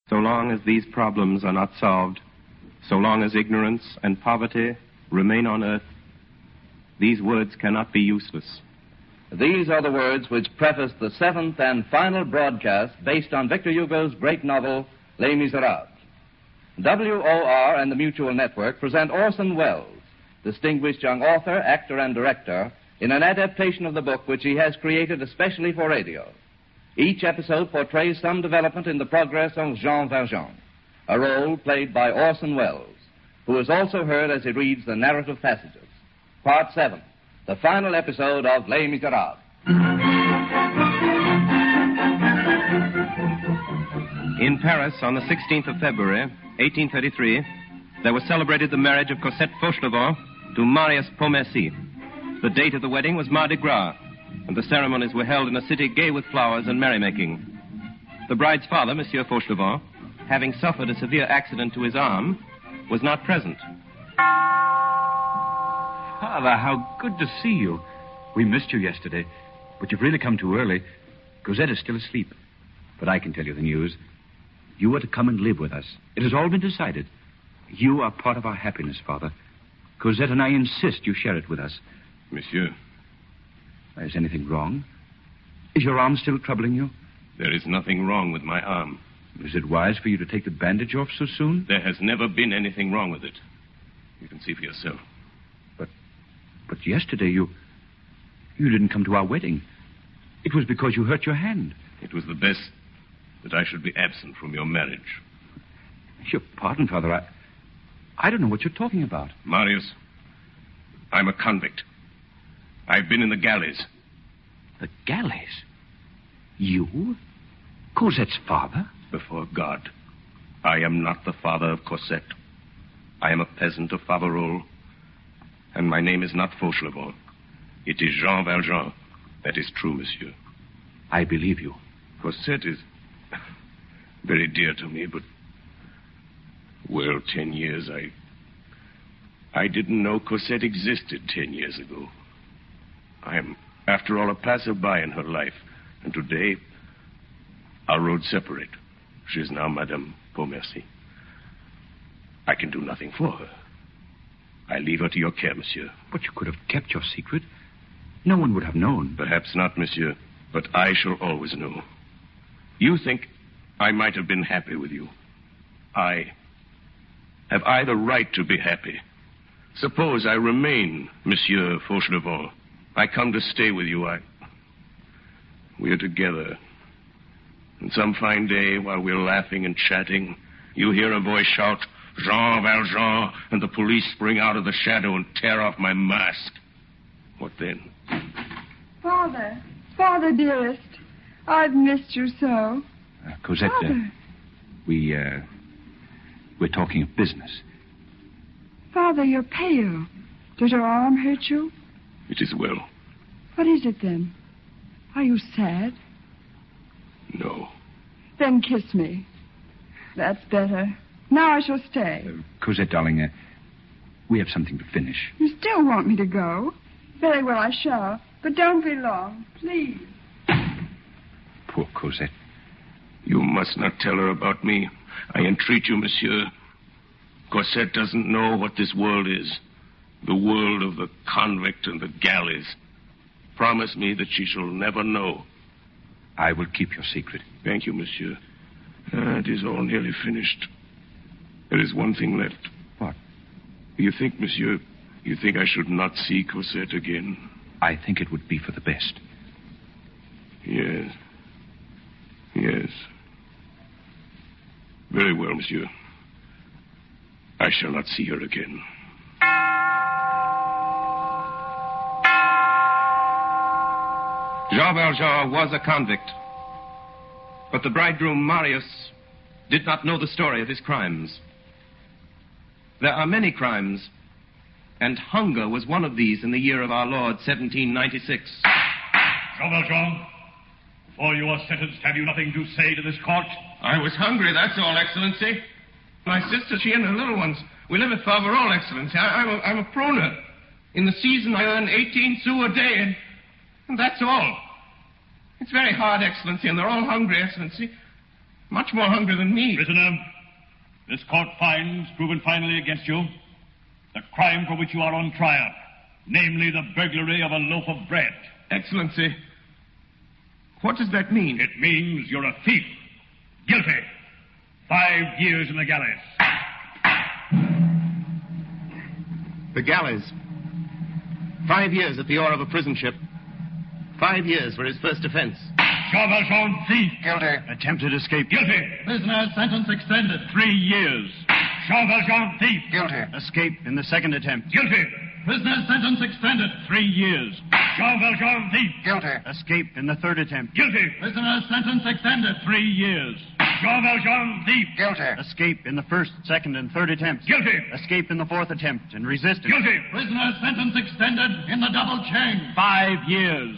So long as these problems are not solved, so long as ignorance and poverty remain on earth, these words cannot be useless. These are the words which preface the seventh and final broadcast based on Victor Hugo's great novel, Les Miserables. WOR and the Mutual Network present Orson Welles, distinguished young author, actor, and director, in an adaptation of the book which he has created especially for radio. Each episode portrays some development in the progress of Jean Valjean, a role played by Orson Welles, who is also heard as he reads the narrative passages. Part 7, the final episode of Les Miserables. In Paris, on the 16th of February, 1833, there was celebrated the marriage of Cosette Fauchelevent to Marius Pontmercy. The date of the wedding was Mardi Gras, and the ceremonies were held in a city gay with flowers and merrymaking. The bride's father, Monsieur Fauchelevent, having suffered a severe accident to his arm, was not present. Father, how good to see you. We missed you yesterday, but you've really come too early. Cosette is still asleep. But I can tell you the news. You are to come and live with us. It has all been decided. You are part of our happiness, Father. Cosette and I insist you share it with us. Monsieur. Is anything wrong? Is your arm still troubling you? There is nothing wrong with my arm. Is it wise for you to take the bandage off so soon? There has never been anything wrong with it. You can see for yourself. But yesterday you didn't come to our wedding. It was because you hurt your hand. It was the best that I should be absent from your marriage. Your pardon, Father. I don't know what you're talking about. Marius, I'm a convict. I've been in the galleys. The galleys? You? Cosette's father? Before God, I am not the father of Cosette. I am a peasant of Faverolles, and my name is not Fauchelevent. It is Jean Valjean. That is true, monsieur. I believe you. Cosette is very dear to me, but... Well, 10 years, I didn't know Cosette existed 10 years ago. I am, after all, a passerby in her life. And today, our roads separate. She is now Madame Pontmercy. I can do nothing for her. I leave her to your care, monsieur. But you could have kept your secret. No one would have known. Perhaps not, monsieur, but I shall always know. You think I might have been happy with you. Have I the right to be happy? Suppose I remain Monsieur Fauchelevent. I come to stay with you. We are together. And some fine day, while we're laughing and chatting, you hear a voice shout, Jean Valjean, and the police spring out of the shadow and tear off my mask. What then? Father, dearest, I've missed you so. Cosette, Father. We're talking of business. Father, you're pale. Does your arm hurt you? It is well. What is it then? Are you sad? No. Then kiss me. That's better. Now I shall stay. Cosette, darling, we have something to finish. You still want me to go? Very well, I shall. But don't be long, please. Poor Cosette. You must not tell her about me. I entreat you, monsieur. Cosette doesn't know what this world is. The world of the convict and the galleys. Promise me that she shall never know. I will keep your secret. Thank you, monsieur. It is all nearly finished. There is one thing left. What? You think I should not see Cosette again? I think it would be for the best. Yes. Very well, monsieur. I shall not see her again. Jean Valjean was a convict, but the bridegroom, Marius, did not know the story of his crimes. There are many crimes, and hunger was one of these in the year of our Lord, 1796. Jean Valjean, before you are sentenced, have you nothing to say to this court? I was hungry, that's all, Excellency. My sister, she and her little ones. We live at Faverolles, Excellency. I'm a pruner. In the season, I earn 18 sous a day, and that's all. It's very hard, Excellency, and they're all hungry, Excellency. Much more hungry than me. Prisoner, this court finds, proven finally against you, the crime for which you are on trial, namely the burglary of a loaf of bread. Excellency, what does that mean? It means you're a thief. Guilty. 5 years in the galleys. The galleys. 5 years at the oar of a prison ship. 5 years for his first offense. Jean Valjean, thief. Guilty. Attempted escape. Guilty. Prisoner, sentence extended. 3 years. Jean Valjean, thief. Guilty. Escape in the second attempt. Guilty. Prisoner, sentence extended. 3 years. Jean Valjean, thief. Guilty. Escape in the third attempt. Guilty. Prisoner, sentence extended. 3 years. Jean Valjean, thief. Guilty. Escape in the first, second, and third attempts. Guilty. Escape in the fourth attempt and resistance. Guilty. Prisoner, sentence extended in the double chain. 5 years.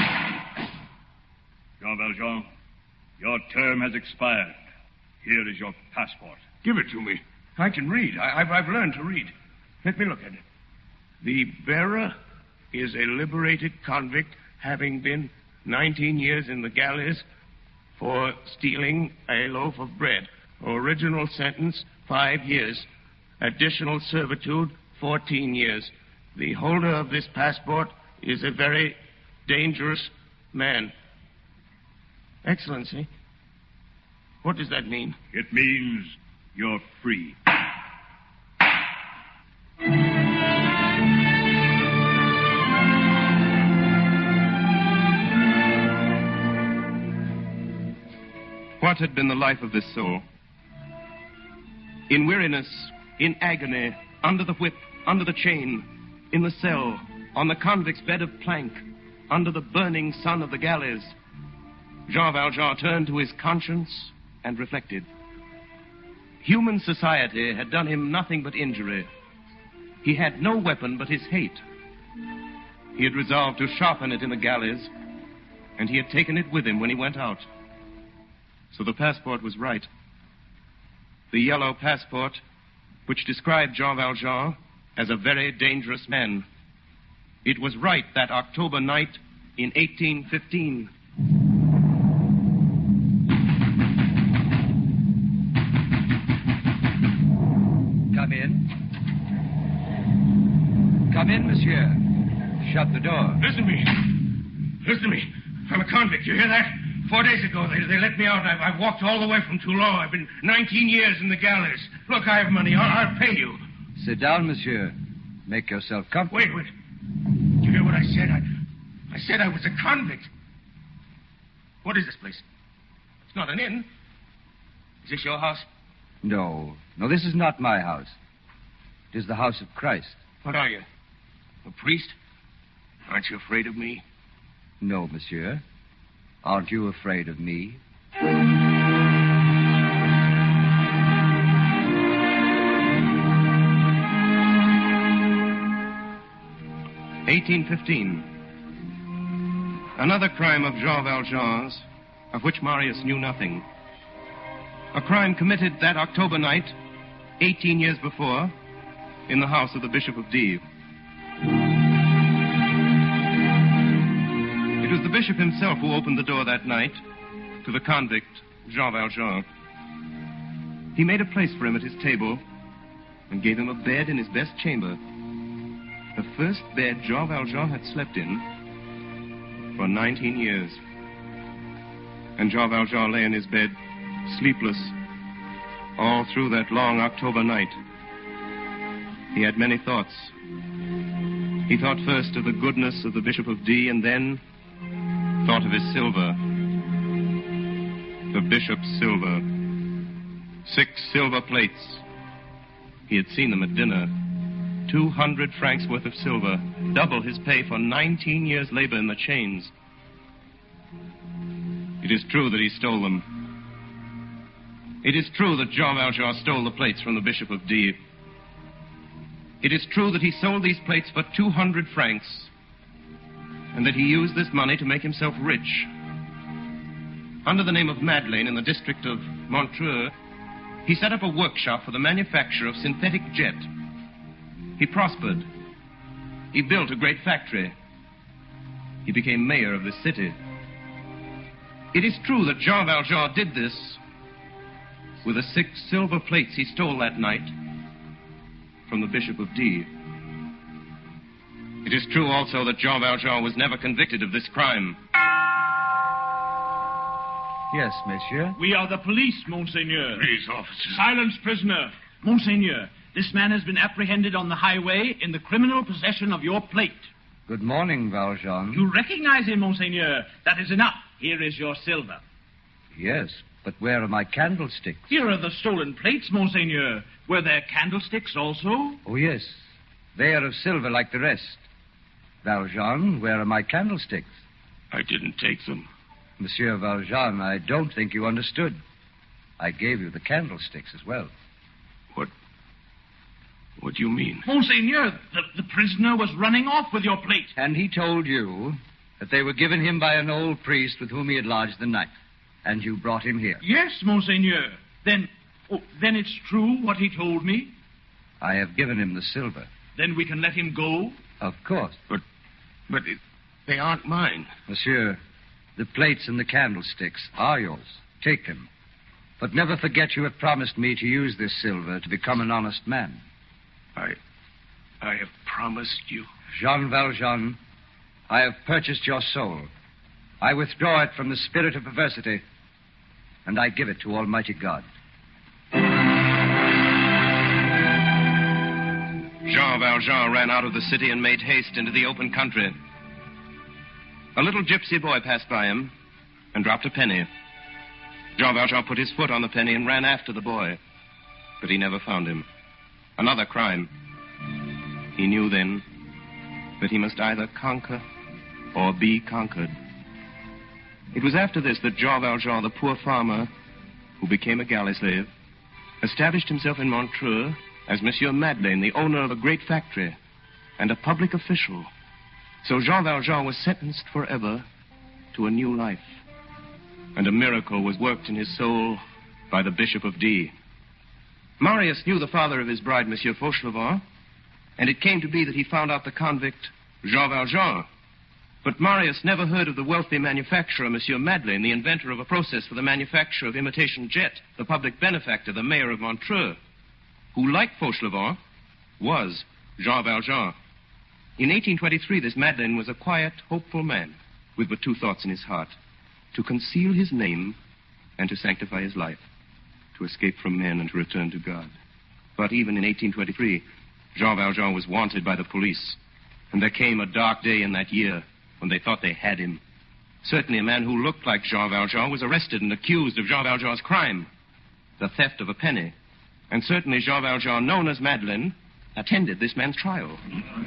Jean Valjean, your term has expired. Here is your passport. Give it to me. I can read. I've learned to read. Let me look at it. The bearer is a liberated convict, having been 19 years in the galleys for stealing a loaf of bread. Original sentence, 5 years. Additional servitude, 14 years. The holder of this passport is a very dangerous man. Excellency, what does that mean? It means you're free. What had been the life of this soul? In weariness, in agony, under the whip, under the chain, in the cell, on the convict's bed of plank, under the burning sun of the galleys, Jean Valjean turned to his conscience and reflected. Human society had done him nothing but injury. He had no weapon but his hate. He had resolved to sharpen it in the galleys, and he had taken it with him when he went out. So the passport was right. The yellow passport, which described Jean Valjean as a very dangerous man. It was right that October night in 1815. Come in. Come in, monsieur. Shut the door. Listen to me. Listen to me. I'm a convict. You hear that? 4 days ago, they let me out. I walked all the way from Toulon. I've been 19 years in the galleys. Look, I have money. I'll pay you. Sit down, monsieur. Make yourself comfortable. Wait. Did you hear what I said? I said I was a convict. What is this place? It's not an inn. Is this your house? No, this is not my house. It is the house of Christ. What are you? A priest? Aren't you afraid of me? No, monsieur. Aren't you afraid of me? 1815. Another crime of Jean Valjean's, of which Marius knew nothing. A crime committed that October night, 18 years before, in the house of the Bishop of D. It was the bishop himself who opened the door that night to the convict, Jean Valjean. He made a place for him at his table and gave him a bed in his best chamber. The first bed Jean Valjean had slept in for 19 years. And Jean Valjean lay in his bed, sleepless, all through that long October night. He had many thoughts. He thought first of the goodness of the Bishop of D, and then thought of his silver. The bishop's silver. 6 silver plates. He had seen them at dinner. 200 francs worth of silver, double his pay for 19 years' labor in the chains. It is true that he stole them. It is true that Jean Valjean stole the plates from the Bishop of D. It is true that he sold these plates for 200 francs, and that he used this money to make himself rich. Under the name of Madeleine in the district of Montreux, he set up a workshop for the manufacture of synthetic jet. He prospered. He built a great factory. He became mayor of the city. It is true that Jean Valjean did this with the 6 silver plates he stole that night from the Bishop of D. It is true also that Jean Valjean was never convicted of this crime. Yes, monsieur. We are the police, Monseigneur. Please, officer. Silence, prisoner. Monseigneur, this man has been apprehended on the highway in the criminal possession of your plate. Good morning, Valjean. You recognize him, Monseigneur. That is enough. Here is your silver. Yes, but where are my candlesticks? Here are the stolen plates, Monseigneur. Were there candlesticks also? Oh, yes. They are of silver like the rest. Valjean, where are my candlesticks? I didn't take them. Monsieur Valjean, I don't think you understood. I gave you the candlesticks as well. What do you mean? Monseigneur, the prisoner was running off with your plate. And he told you that they were given him by an old priest with whom he had lodged the night. And you brought him here. Yes, Monseigneur. Then it's true what he told me? I have given him the silver. Then we can let him go? Of course. But they aren't mine. Monsieur, the plates and the candlesticks are yours. Take them. But never forget you have promised me to use this silver to become an honest man. I have promised you. Jean Valjean, I have purchased your soul. I withdraw it from the spirit of perversity, and I give it to Almighty God. Jean Valjean ran out of the city and made haste into the open country. A little gypsy boy passed by him and dropped a penny. Jean Valjean put his foot on the penny and ran after the boy, but he never found him. Another crime. He knew then that he must either conquer or be conquered. It was after this that Jean Valjean, the poor farmer who became a galley slave, established himself in Montreux as Monsieur Madeleine, the owner of a great factory and a public official. So Jean Valjean was sentenced forever to a new life. And a miracle was worked in his soul by the Bishop of D. Marius knew the father of his bride, Monsieur Fauchelevent, and it came to be that he found out the convict, Jean Valjean. But Marius never heard of the wealthy manufacturer, Monsieur Madeleine, the inventor of a process for the manufacture of imitation jet, the public benefactor, the mayor of Montreux, who, like Fauchelevent, was Jean Valjean. In 1823, this Madeleine was a quiet, hopeful man with but 2 thoughts in his heart: to conceal his name and to sanctify his life, to escape from men and to return to God. But even in 1823, Jean Valjean was wanted by the police, and there came a dark day in that year when they thought they had him. Certainly a man who looked like Jean Valjean was arrested and accused of Jean Valjean's crime, the theft of a penny. And certainly Jean Valjean, known as Madeleine, attended this man's trial.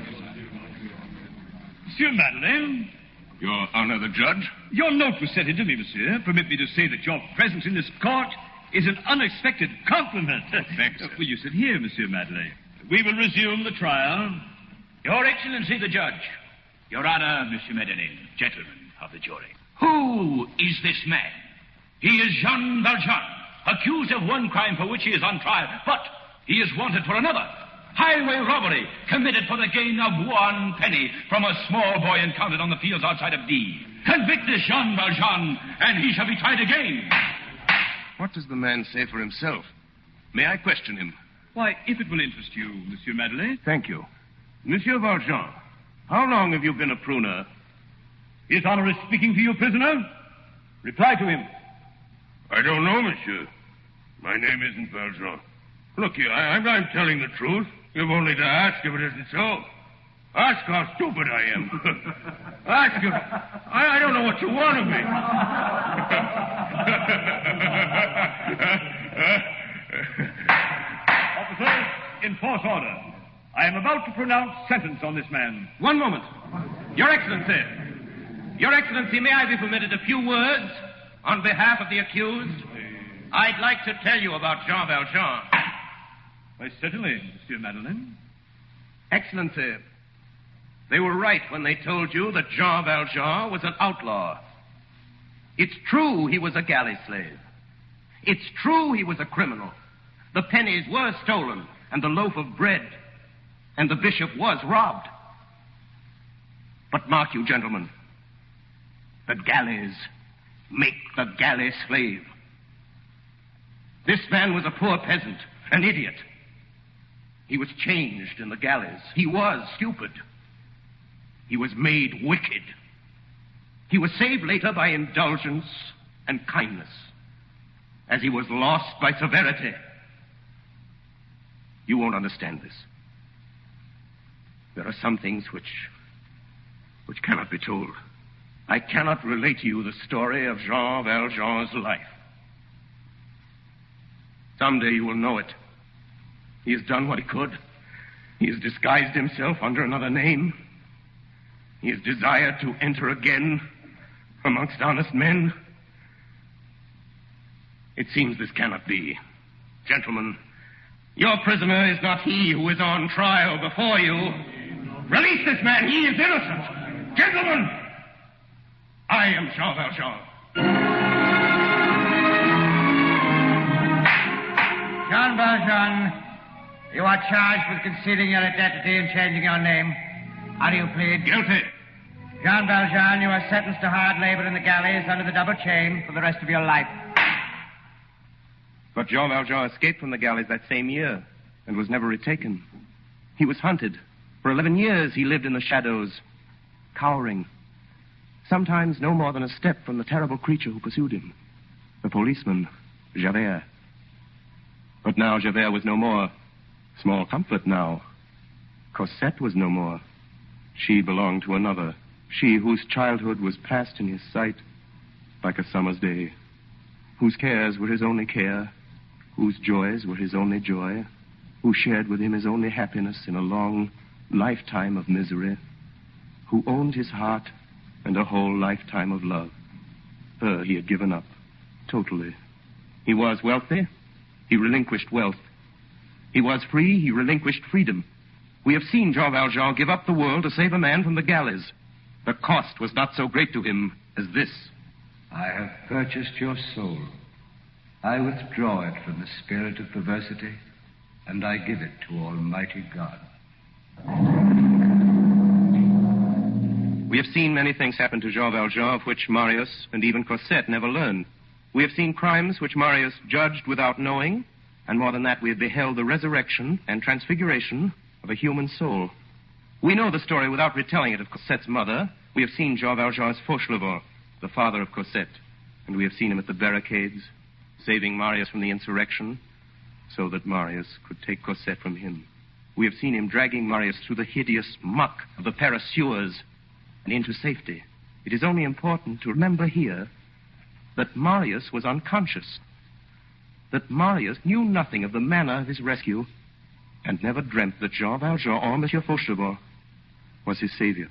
Monsieur Madeleine. Your Honor, the judge? Your note was sent in to me, monsieur. Permit me to say that your presence in this court is an unexpected compliment. Thanks, sir. Will you sit here, Monsieur Madeleine? We will resume the trial. Your Excellency the Judge. Your Honor, Monsieur Madeleine, gentlemen of the jury. Who is this man? He is Jean Valjean, accused of one crime for which he is on trial, but he is wanted for another. Highway robbery committed for the gain of 1 penny from a small boy encountered on the fields outside of D. Convict this Jean Valjean, and he shall be tried again. What does the man say for himself? May I question him? Why, if it will interest you, Monsieur Madeleine. Thank you. Monsieur Valjean, how long have you been a pruner? His Honor is speaking to you, prisoner. Reply to him. I don't know, monsieur. My name isn't Valjean. Look here, I'm telling the truth. You've only to ask if it isn't so. Ask how stupid I am. Ask him. I don't know what you want of me. Officers, enforce order. I am about to pronounce sentence on this man. One moment. Your Excellency. Your Excellency, may I be permitted a few words on behalf of the accused? I'd like to tell you about Jean Valjean. Why, certainly, Monsieur Madeleine. Excellency, they were right when they told you that Jean Valjean was an outlaw. It's true he was a galley slave. It's true he was a criminal. The pennies were stolen, and the loaf of bread, and the bishop was robbed. But mark you, gentlemen, the galleys make the galley slave. This man was a poor peasant, an idiot. He was changed in the galleys. He was stupid. He was made wicked. He was saved later by indulgence and kindness, as he was lost by severity. You won't understand this. There are some things which cannot be told. I cannot relate to you the story of Jean Valjean's life. Someday you will know it. He has done what he could. He has disguised himself under another name. He has desired to enter again amongst honest men. It seems this cannot be. Gentlemen, your prisoner is not he who is on trial before you. Release this man. He is innocent. Gentlemen, I am Jean Valjean. Jean Valjean, you are charged with concealing your identity and changing your name. How do you plead? Guilty. Jean Valjean, you are sentenced to hard labor in the galleys under the double chain for the rest of your life. But Jean Valjean escaped from the galleys that same year and was never retaken. He was hunted. For 11 years he lived in the shadows, cowering, sometimes no more than a step from the terrible creature who pursued him, the policeman, Javert. But now Javert was no more. Small comfort now. Cosette was no more. She belonged to another. She whose childhood was passed in his sight like a summer's day, whose cares were his only care, whose joys were his only joy, who shared with him his only happiness in a long lifetime of misery, who owned his heart and a whole lifetime of love. Her he had given up, totally. He was wealthy. He relinquished wealth. He was free. He relinquished freedom. We have seen Jean Valjean give up the world to save a man from the galleys. The cost was not so great to him as this. I have purchased your soul. I withdraw it from the spirit of perversity, and I give it to Almighty God. We have seen many things happen to Jean Valjean of which Marius and even Cosette never learned. We have seen crimes which Marius judged without knowing, and more than that, we have beheld the resurrection and transfiguration of a human soul. We know the story without retelling it of Cosette's mother. We have seen Jean Valjean's Fauchelevent, the father of Cosette, and we have seen him at the barricades, saving Marius from the insurrection, so that Marius could take Cosette from him. We have seen him dragging Marius through the hideous muck of the Paris sewers and into safety. It is only important to remember here that Marius was unconscious, that Marius knew nothing of the manner of his rescue, and never dreamt that Jean Valjean or Monsieur Fauchelevent was his savior.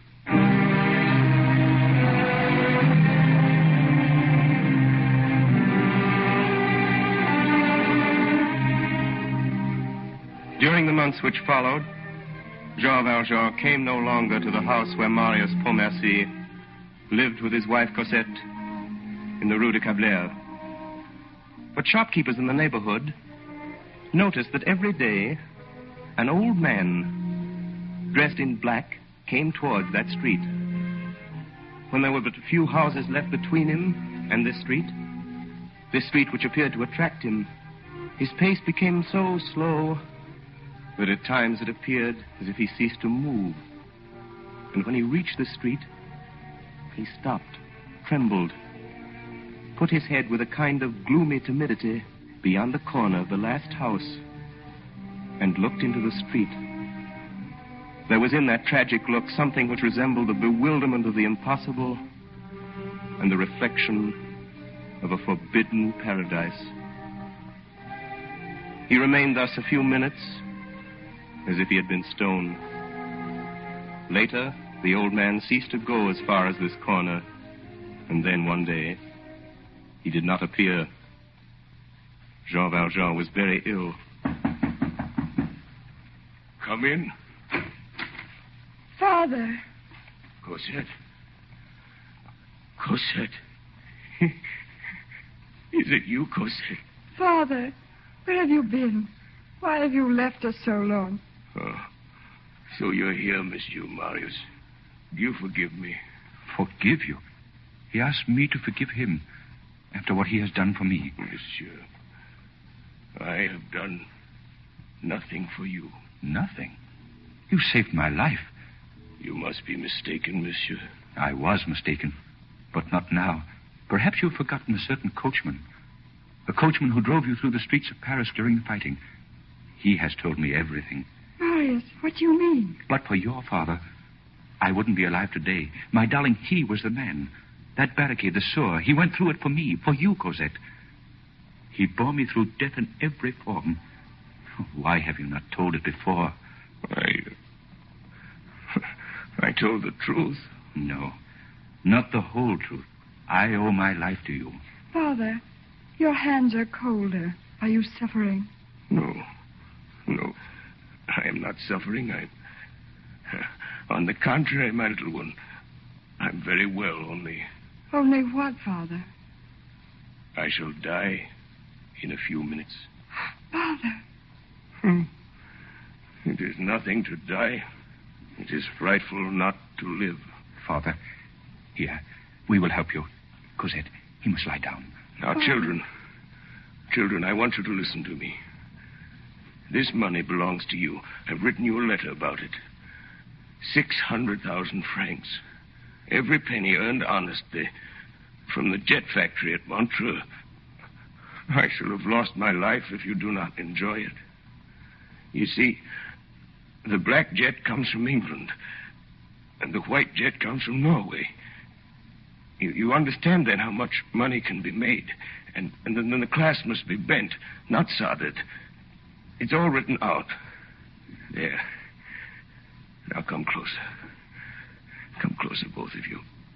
During the months which followed, Jean Valjean came no longer to the house where Marius Pontmercy lived with his wife Cosette in the Rue de Cablère. But shopkeepers in the neighborhood noticed that every day an old man dressed in black came towards that street. When there were but a few houses left between him and this street which appeared to attract him, his pace became so slow that at times it appeared as if he ceased to move. And when he reached the street, he stopped, trembled, put his head with a kind of gloomy timidity beyond the corner of the last house, and looked into the street. There was in that tragic look something which resembled the bewilderment of the impossible and the reflection of a forbidden paradise. He remained thus a few minutes, as if he had been stoned. Later, the old man ceased to go as far as this corner, and then one day, he did not appear. Jean Valjean was very ill. Come in. Father. Cosette. Cosette. Is it you, Cosette? Father, where have you been? Why have you left us so long? Oh, so you're here, Monsieur Marius. Do you forgive me? Forgive you? He asked me to forgive him after what he has done for me. Monsieur, I have done nothing for you. Nothing? You saved my life. You must be mistaken, monsieur. I was mistaken, but not now. Perhaps you've forgotten a certain coachman. A coachman who drove you through the streets of Paris during the fighting. He has told me everything. Marius, what do you mean? But for your father, I wouldn't be alive today. My darling, he was the man. That barricade, the sewer, he went through it for me, for you, Cosette. He bore me through death in every form. Why have you not told it before? I told the truth. No, not the whole truth. I owe my life to you. Father, your hands are colder. Are you suffering? No. I am not suffering. On the contrary, my little one, I'm very well, only... Only what, Father? I shall die in a few minutes. Father. It is nothing to die. It is frightful not to live. Father, here, we will help you. Cosette, he must lie down. Now, children, I want you to listen to me. This money belongs to you. I've written you a letter about it. 600,000 francs. Every penny earned honestly from the jet factory at Montreux. I shall have lost my life if you do not enjoy it. You see, the black jet comes from England, and the white jet comes from Norway. You understand, then, how much money can be made. And then the glass must be bent, not soldered. It's all written out. There. Now come closer. Come closer, both of you.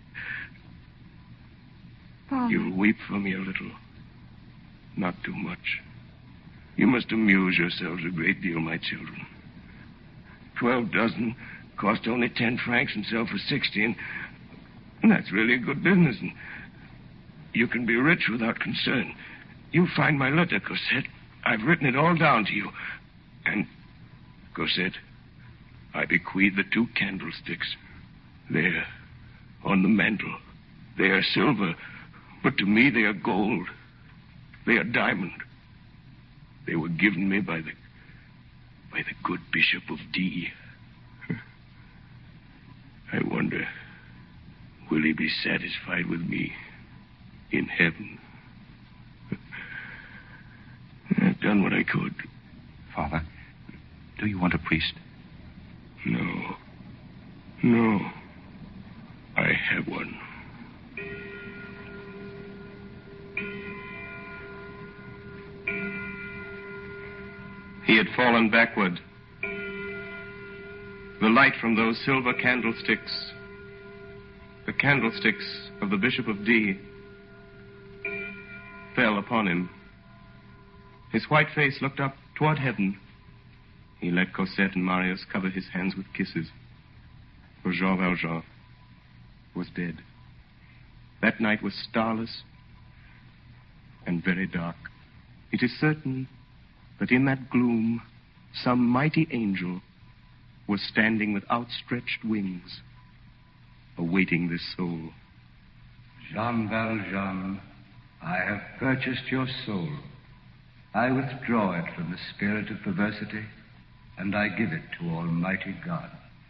Father. You'll weep for me a little. Not too much. You must amuse yourselves a great deal, my children. 12 dozen cost only 10 francs and sell for 16. And that's really a good business. And you can be rich without concern. You'll find my letter, Cosette. I've written it all down to you. And, Cosette, I bequeath the 2 candlesticks. There, on the mantel. They are silver, but to me they are gold. They are diamond. They were given me by the good Bishop of D. I wonder, will he be satisfied with me in heaven? I've done what I could. Father, do you want a priest? No. I have one. He had fallen backward. The light from those silver candlesticks, the candlesticks of the Bishop of D, fell upon him. His white face looked up toward heaven. He let Cosette and Marius cover his hands with kisses. For Jean Valjean was dead. That night was starless and very dark. It is certain that in that gloom some mighty angel was standing with outstretched wings, awaiting this soul. Jean Valjean, I have purchased your soul. I withdraw it from the spirit of perversity, and I give it to Almighty God.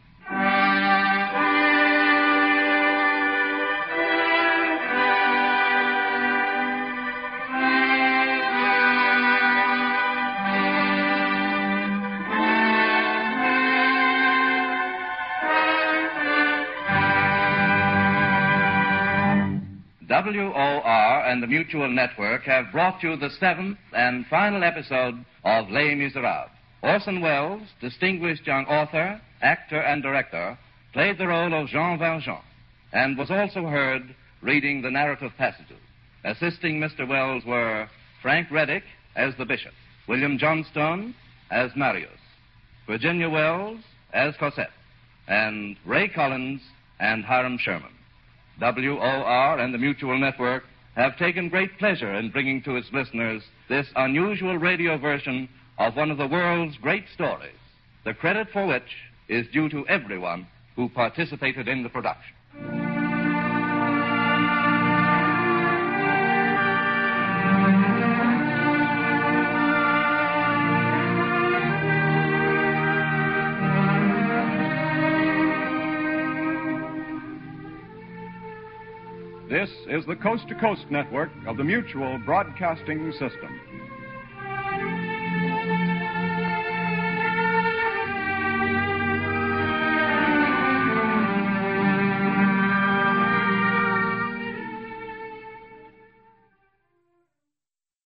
WOR and the Mutual Network have brought you the 7th and final episode of Les Miserables. Orson Welles, distinguished young author, actor, and director, played the role of Jean Valjean and was also heard reading the narrative passages. Assisting Mr. Welles were Frank Reddick as the Bishop, William Johnstone as Marius, Virginia Wells as Cosette, and Ray Collins and Hiram Sherman. WOR and the Mutual Network have taken great pleasure in bringing to its listeners this unusual radio version of one of the world's great stories, the credit for which is due to everyone who participated in the production. This is the Coast to Coast Network of the Mutual Broadcasting System.